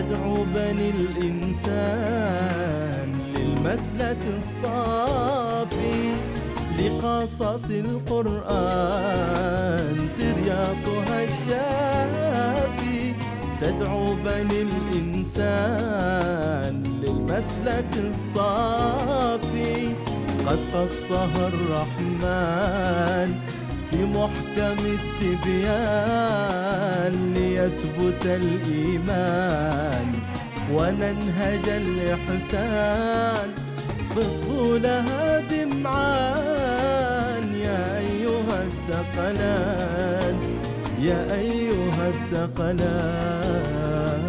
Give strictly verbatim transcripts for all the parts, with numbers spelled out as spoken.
تدعو بني الإنسان للمسلك الصافي، لقصص القرآن ترياقها الشافي. تدعو بني الإنسان للمسلك الصافي، قد قصها الرحمن في محكم التبيان، ليثبت الإيمان وننهج الإحسان بسهولها بمعان. يا أيها الثقلان يا أيها الثقلان.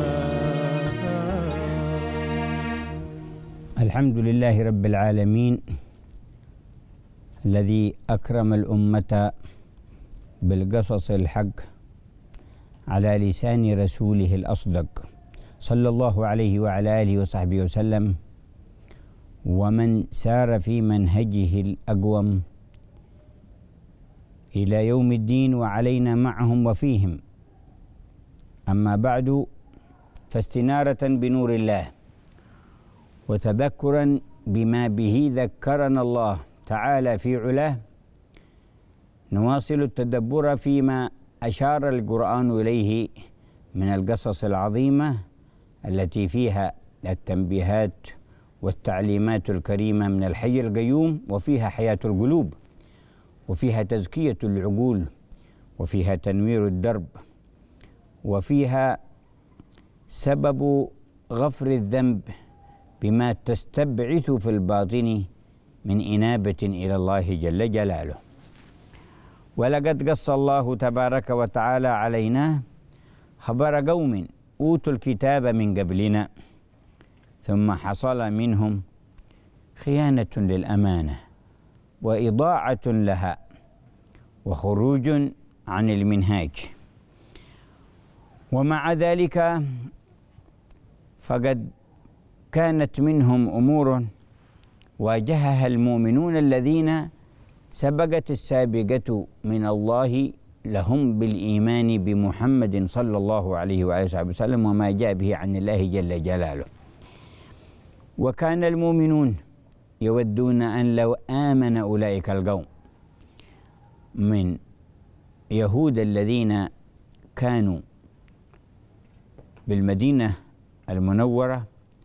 الحمد لله رب العالمين الذي أكرم الأمة بالقصص الحق على لسان رسوله الأصدق صلى الله عليه وعلى آله وصحبه وسلم، ومن سار في منهجه الأقوم إلى يوم الدين، وعلينا معهم وفيهم. أما بعد، فاستنارة بنور الله وتذكرا بما به ذكرنا الله تعالى في علاه، نواصل التدبر فيما أشار القرآن إليه من القصص العظيمة التي فيها التنبيهات والتعليمات الكريمة من الحي القيوم، وفيها حياة القلوب، وفيها تزكية العقول، وفيها تنوير الدرب، وفيها سبب غفر الذنب بما تستبعث في الباطن من إنابة إلى الله جل جلاله. ولقد قص الله تبارك وتعالى علينا خبر قوم أوتوا الكتاب من قبلنا ثم حصل منهم خيانة للأمانة وإضاعة لها وخروج عن المنهاج. ومع ذلك فقد كانت منهم أمور واجهها المؤمنون الذين سبقت السابقة من الله لهم بالإيمان بمحمد صلى الله عليه وآله وسلم وما جاء به عن الله جل جلاله. وكان المؤمنون يودون أن لو آمن أولئك القوم من يهود الذين كانوا بالمدينة المنورة،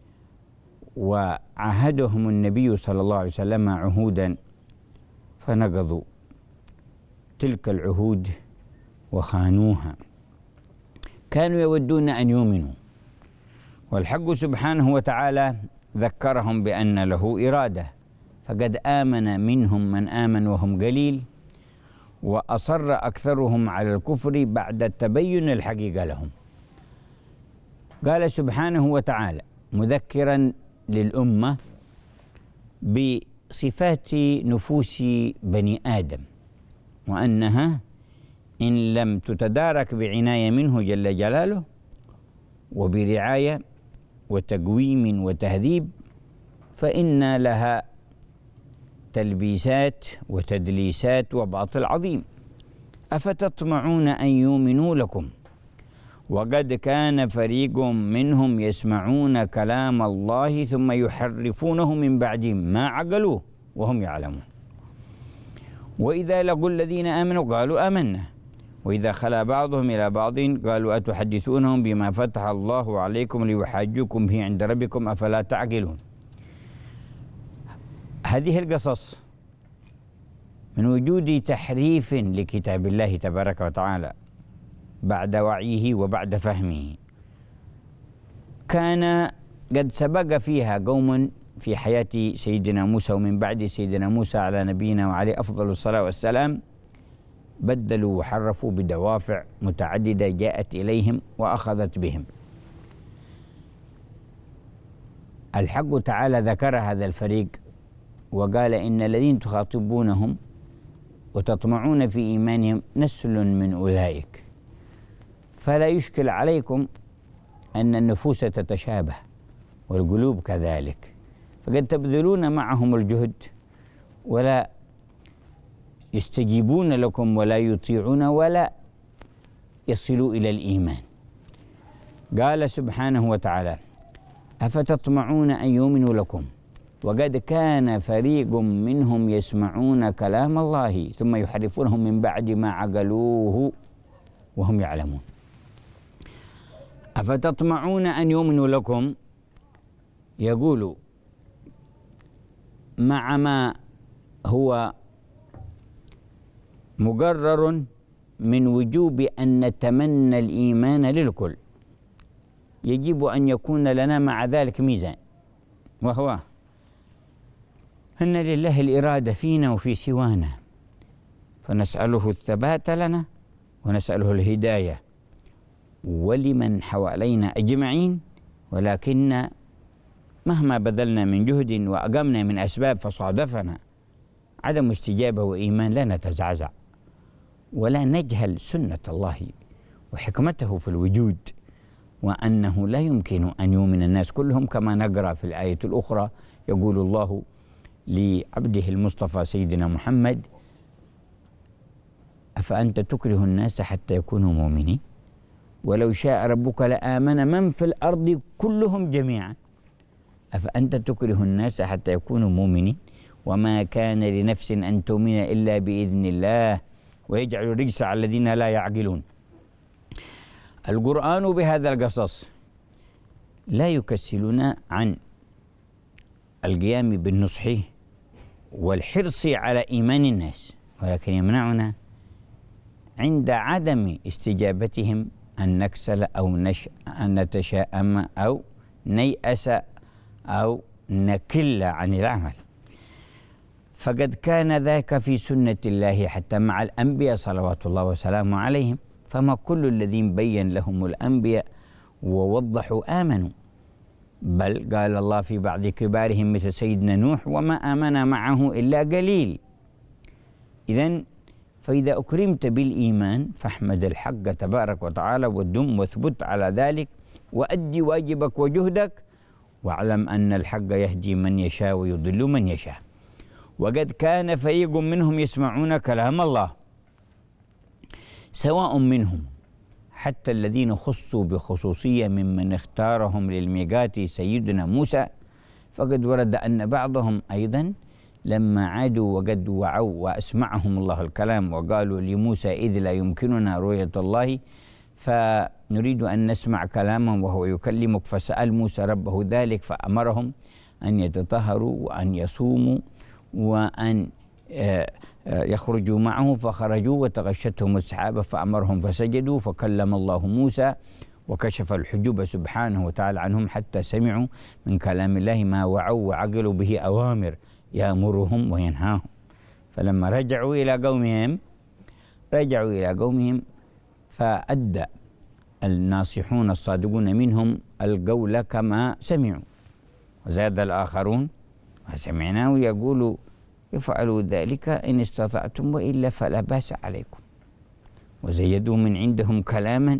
وعاهدهم النبي صلى الله عليه وسلم عهودا فنقضوا تلك العهود وخانوها، كانوا يودون أن يؤمنوا، والحق سبحانه وتعالى ذكرهم بأن له إرادة، فقد آمن منهم من آمن وهم قليل، وأصر أكثرهم على الكفر بعد تبين الحقيقة لهم. قال سبحانه وتعالى مذكرا للأمة بصفات نفوس بني آدم، وأنها إن لم تتدارك بعناية منه جل جلاله وبرعاية وتقويم وتهذيب، فإن لها تلبيسات وتدليسات وباطل عظيم. أفتطمعون أن يؤمنوا لكم وقد كان فريق منهم يسمعون كلام الله ثم يحرفونه من بعد ما عقلوه وهم يعلمون. وإذا لقوا الذين آمنوا قالوا آمنا وإذا خلا بعضهم إلى بعض قالوا أتحدثونهم بما فتح الله عليكم ليحاجوكم به عند ربكم أفلا تعقلون. هذه القصص من وجود تحريف لكتاب الله تبارك وتعالى بعد وعيه وبعد فهمه، كان قد سبق فيها قوم في حياة سيدنا موسى ومن بعد سيدنا موسى على نبينا وعليه أفضل الصلاة والسلام، بدلوا وحرفوا بدوافع متعددة جاءت إليهم وأخذت بهم. الحق تعالى ذكر هذا الفريق وقال إن الذين تخاطبونهم وتطمعون في إيمانهم نسل من أولئك، فلا يشكل عليكم أن النفوس تتشابه والقلوب كذلك، فقد تبذلون معهم الجهد ولا يستجيبون لكم ولا يطيعون ولا يصلوا إلى الإيمان. قال سبحانه وتعالى: أفتطمعون أن يؤمنوا لكم وقد كان فريق منهم يسمعون كلام الله ثم يحرفونه من بعد ما عقلوه وهم يعلمون. أفتطمعون أن يؤمنوا لكم، يقول مع ما هو مقرر من وجوب أن نتمنى الإيمان للكل، يجب أن يكون لنا مع ذلك ميزان، وهو أن لله الإرادة فينا وفي سوانا، فنسأله الثبات لنا ونسأله الهداية ولمن حوالينا أجمعين، ولكن مهما بذلنا من جهد وأقمنا من أسباب فصادفنا عدم استجابة وإيمان لا نتزعزع ولا نجهل سنة الله وحكمته في الوجود، وأنه لا يمكن أن يؤمن الناس كلهم، كما نقرأ في الآية الأخرى يقول الله لعبده المصطفى سيدنا محمد: أفأنت تكره الناس حتى يكونوا مؤمنين ولو شاء ربك لآمن من في الأرض كلهم جميعا أفأنت تكره الناس حتى يكونوا مؤمنين وما كان لنفس أن تؤمن إلا بإذن الله ويجعل الرجس على الذين لا يعقلون. القرآن بهذا القصص لا يكسلنا عن القيام بالنصح والحرص على إيمان الناس، ولكن يمنعنا عند عدم استجابتهم أن نكسل أو نش... أن نتشائم أو نيأس أو نكل عن العمل، فقد كان ذاك في سنة الله حتى مع الأنبياء صلوات الله وسلامه عليهم، فما كل الذين بين لهم الأنبياء ووضحوا آمنوا، بل قال الله في بعض كبارهم مثل سيدنا نوح: وما آمن معه إلا قليل. إذن فإذا أكرمت بالإيمان فاحمد الحق تبارك وتعالى ودم واثبت على ذلك وأدي واجبك وجهدك، واعلم أن الحق يهدي من يشاء ويضل من يشاء. وقد كان فريق منهم يسمعون كلام الله، سواء منهم حتى الذين خصوا بخصوصية ممن اختارهم للميقات سيدنا موسى، فقد ورد أن بعضهم أيضا لما عادوا وقد وعوا وأسمعهم الله الكلام وقالوا لموسى: إذ لا يمكننا رؤية الله فنريد أن نسمع كلامه وهو يكلمك، فسأل موسى ربه ذلك فأمرهم أن يتطهروا وأن يصوموا وأن يخرجوا معه، فخرجوا وتغشتهم السحابة فأمرهم فسجدوا فكلم الله موسى وكشف الحجب سبحانه وتعالى عنهم حتى سمعوا من كلام الله ما وعوا وعقلوا به أوامر يأمرهم وينهاهم. فلما رجعوا إلى قومهم رجعوا إلى قومهم فأدى الناصحون الصادقون منهم القول كما سمعوا، وزاد الآخرون وسمعناه يقولوا: افعلوا ذلك إن استطعتم وإلا فلا بأس عليكم، وزيدوا من عندهم كلاما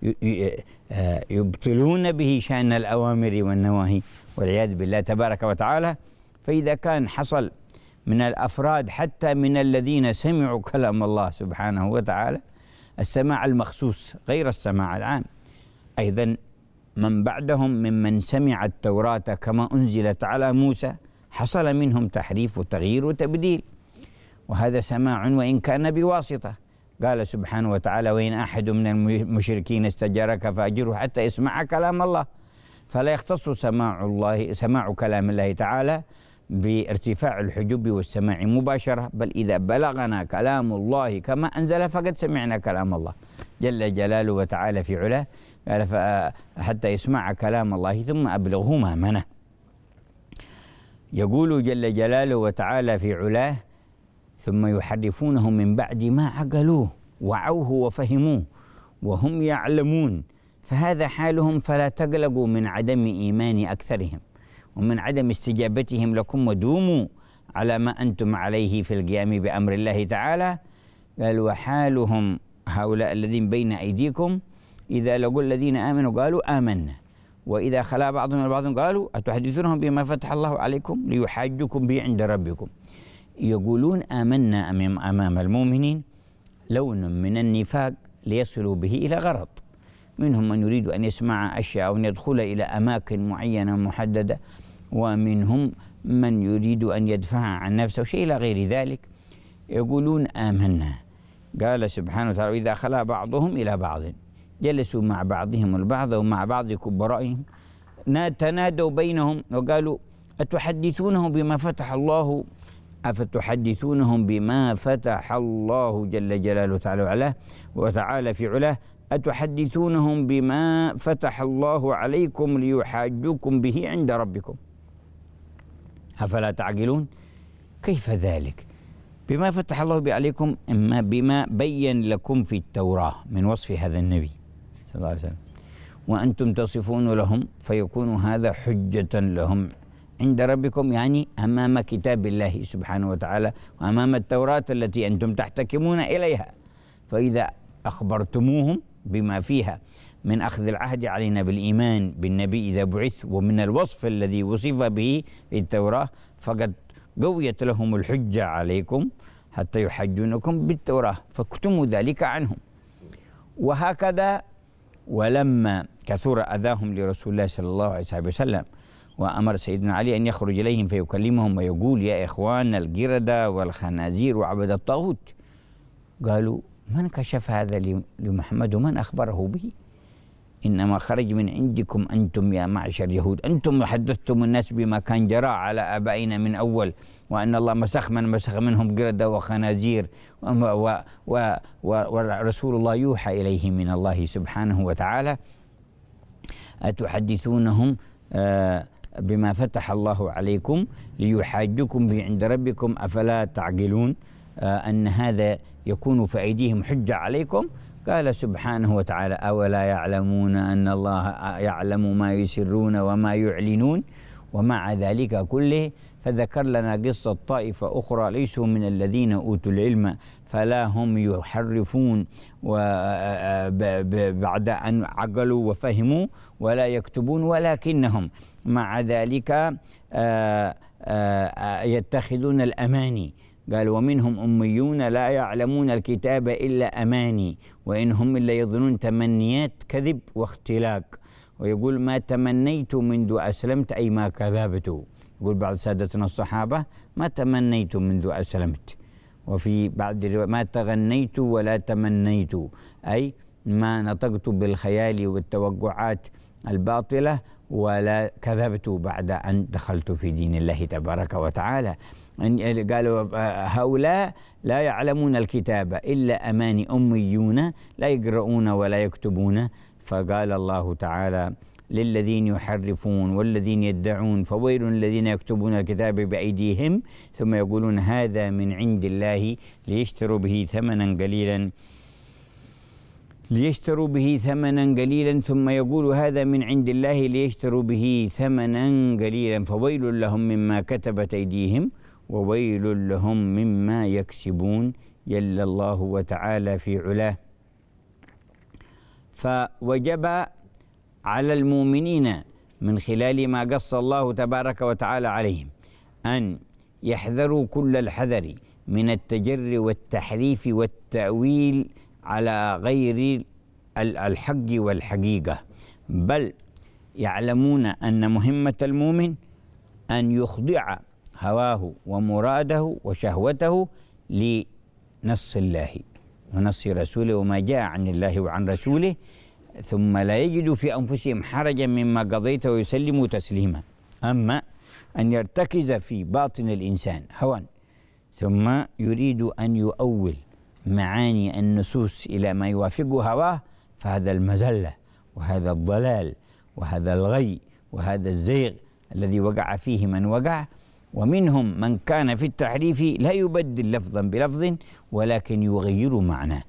يبطلون به شأن الأوامر والنواهي والعياذ بالله تبارك وتعالى. فإذا كان حصل من الأفراد حتى من الذين سمعوا كلام الله سبحانه وتعالى السماع المخصوص غير السماع العام، أيضا من بعدهم ممن سمع التوراة كما أنزلت على موسى حصل منهم تحريف وتغيير وتبديل، وهذا سماع وإن كان بواسطة. قال سبحانه وتعالى: وإن أحد من المشركين استجارك فأجره حتى يسمع كلام الله. فلا يختص سماع الله سماع كلام الله تعالى بارتفاع الحجب والسماع مباشرة، بل إذا بلغنا كلام الله كما أنزل فقد سمعنا كلام الله جل جلاله وتعالى في علاه. قال: حتى يسمع كلام الله ثم أبلغه مأمنه. يقول جل جلاله وتعالى في علاه: ثم يحرفونه من بعد ما عقلوه وعوه وفهموه وهم يعلمون، فهذا حالهم، فلا تقلقوا من عدم إيمان أكثرهم ومن عدم استجابتهم لكم، ودوموا على ما أنتم عليه في القيام بأمر الله تعالى. قال: وحالهم هؤلاء الذين بين أيديكم إذا لقوا الذين آمنوا قالوا آمنا، وإذا خلا بعضهم من بعض قالوا أتحدثونهم بما فتح الله عليكم ليحاجوكم به عند ربكم. يقولون آمنا أمام المؤمنين لون من النفاق ليصلوا به إلى غرض، منهم من يريد أن يسمع أشياء أو أن يدخل إلى أماكن معينة محددة، ومنهم من يريد أن يدفع عن نفسه شيء إلى غير ذلك. يقولون آمنا. قال سبحانه وتعالى: إذا خلا بعضهم إلى بعض جلسوا مع بعضهم البعض ومع بعض كبرائهم تنادوا بينهم وقالوا: أتحدثونهم بما فتح الله أفتحدثونهم بما فتح الله جل جلاله تعالى وعلاه وتعالى في علاه أتحدثونهم بما فتح الله عليكم ليحاجوكم به عند ربكم أفلا تعقلون؟ كيف ذلك؟ بما فتح الله عليكم، إما بما بين لكم في التوراة من وصف هذا النبي صلى الله عليه وسلم، وأنتم تصفون لهم، فيكون هذا حجة لهم عند ربكم، يعني أمام كتاب الله سبحانه وتعالى وأمام التوراة التي أنتم تحتكمون إليها. فإذا أخبرتموهم بما فيها من أخذ العهد علينا بالإيمان بالنبي إذا بعث ومن الوصف الذي وصف به في التوراة، فقد قويت لهم الحجة عليكم حتى يحجونكم بالتوراة، فاكتموا ذلك عنهم. وهكذا ولما كثر أذاهم لرسول الله صلى الله عليه وسلم وأمر سيدنا علي أن يخرج إليهم فيكلمهم ويقول: يا إخوان القردة والخنازير وعبد الطاغوت، قالوا: من كشف هذا لمحمد ومن أخبره به؟ إنما خرج من عندكم أنتم يا معشر اليهود، أنتم حدثتم الناس بما كان جرى على آبائنا من أول، وأن الله مسخ من مسخ منهم قردة وخنازير، ورسول الله يوحى إليه من الله سبحانه وتعالى. أتحدثونهم آه بما فتح الله عليكم ليحاجكم به عند ربكم أفلا تعقلون؟ آه أن هذا يكون في أيديهم حجة عليكم. قال سبحانه وتعالى: أولا يعلمون أن الله يعلم ما يسرون وما يعلنون؟ ومع ذلك كله فذكر لنا قصة طائفة أخرى ليسوا من الذين أوتوا العلم فلا هم يحرفون بعد أن عقلوا وفهموا ولا يكتبون، ولكنهم مع ذلك يتخذون الأماني. قال: ومنهم أميون لا يعلمون الكتاب إلا أماني وإن هم إلا يظنون تمنيات كذب واختلاق. ويقول: ما تمنيت منذ أسلمت أي ما كذبت. يقول بعض سادتنا الصحابة: ما تمنيت منذ أسلمت. وفي بعض الروايات: ما تغنيت ولا تمنيت، أي ما نطقت بالخيال والتوقعات الباطلة ولا كذبت بعد أن دخلت في دين الله تبارك وتعالى. قالوا: هؤلاء لا يعلمون الكتاب إلا أماني أميون لا يقرؤون ولا يكتبون. فقال الله تعالى: للذين يحرفون والذين يدعون فويل الذين يكتبون الكتاب بأيديهم ثم يقولون هذا من عند الله ليشتروا به ثمنا قليلا ليشتروا به ثمنا قليلا ثم يقول هذا من عند الله ليشتروا به ثمنا قليلا فويل لهم مما كتبت أيديهم وويل لهم مما يكسبون. جل الله وتعالى في علاه. فوجب على المؤمنين من خلال ما قص الله تبارك وتعالى عليهم أن يحذروا كل الحذر من التجر والتحريف والتأويل على غير الحق والحقيقة، بل يعلمون أن مهمة المؤمن أن يخضع هواه ومراده وشهوته لنص الله ونص رسوله وما جاء عن الله وعن رسوله، ثم لا يجدوا في أنفسهم حرجا مما قضيت ويسلموا تسليما. أما أن يرتكز في باطن الإنسان هوى ثم يريد أن يؤول معاني النصوص إلى ما يوافق هواه، فهذا المزلة وهذا الضلال وهذا الغي وهذا الزيغ الذي وقع فيه من وقع. ومنهم من كان في التحريف لا يبدل لفظا بلفظ ولكن يغير معناه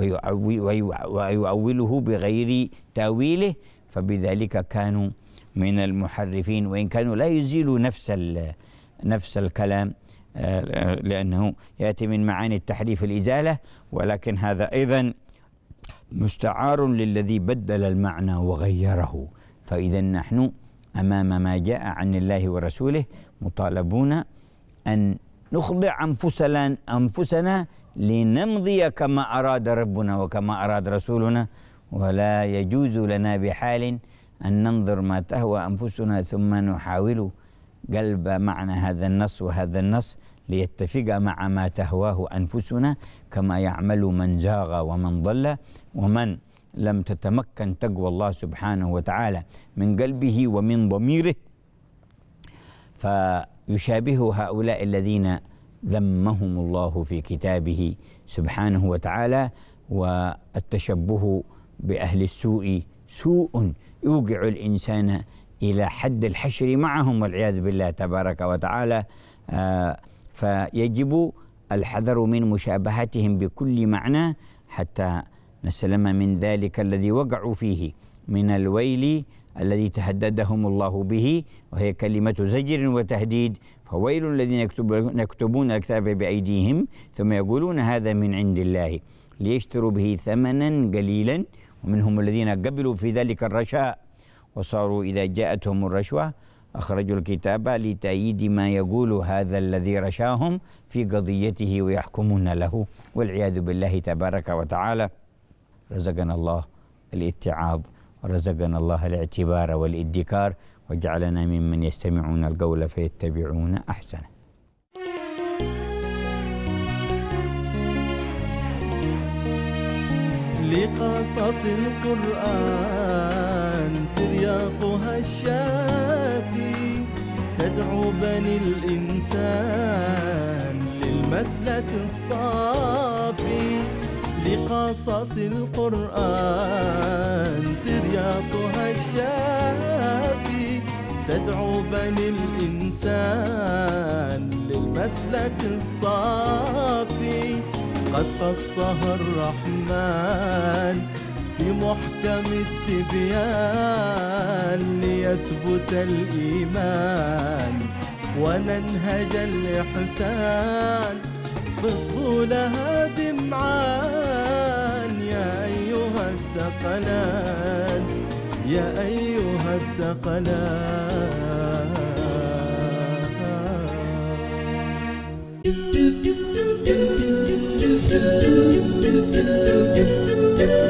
ويؤوله بغير تأويله، فبذلك كانوا من المحرفين، وإن كانوا لا يزيلوا نفس نفس الكلام لأنه يأتي من معاني التحريف الإزالة، ولكن هذا أيضا مستعار للذي بدل المعنى وغيره. فإذا نحن أمام ما جاء عن الله ورسوله مطالبون أن نخضع أنفسنا أنفسنا لنمضي كما أراد ربنا وكما أراد رسولنا، ولا يجوز لنا بحال أن ننظر ما تهوى أنفسنا ثم نحاول قلب معنى هذا النص وهذا النص ليتفق مع ما تهواه أنفسنا، كما يعمل من زاغ ومن ضل ومن لم تتمكن تقوى الله سبحانه وتعالى من قلبه ومن ضميره، فيشابه هؤلاء الذين ذمهم الله في كتابه سبحانه وتعالى. والتشبه بأهل السوء سوء يوقع الإنسان إلى حد الحشر معهم والعياذ بالله تبارك وتعالى. آه فيجب الحذر من مشابهتهم بكل معنى حتى نسلم من ذلك الذي وقعوا فيه من الويل الذي تهددهم الله به، وهي كلمة زجر وتهديد. فويل الذين يكتبون الكتاب بأيديهم ثم يقولون هذا من عند الله ليشتروا به ثمنا قليلا، ومنهم الذين قبلوا في ذلك الرشاء وصاروا إذا جاءتهم الرشوة أخرجوا الكتاب لتأييد ما يقول هذا الذي رشاهم في قضيته ويحكمون له والعياذ بالله تبارك وتعالى. رزقنا الله الاتعاظ ورزقنا الله الاعتبار والادكار، وجعلنا ممن يستمعون القول فيتبعون أحسنه. لقصص القرآن ترياقها الشافي تدعو بني الإنسان للمسلك الصافي. لقصص القرآن ترياقها الشافي تدعو بني الإنسان للمسلك الصافي. قد قصها الرحمن في محكم التبيان ليثبت الإيمان وننهج الإحسان بصغوا لها دمعان. يا أيها الثقلان يا أيها الثقلان.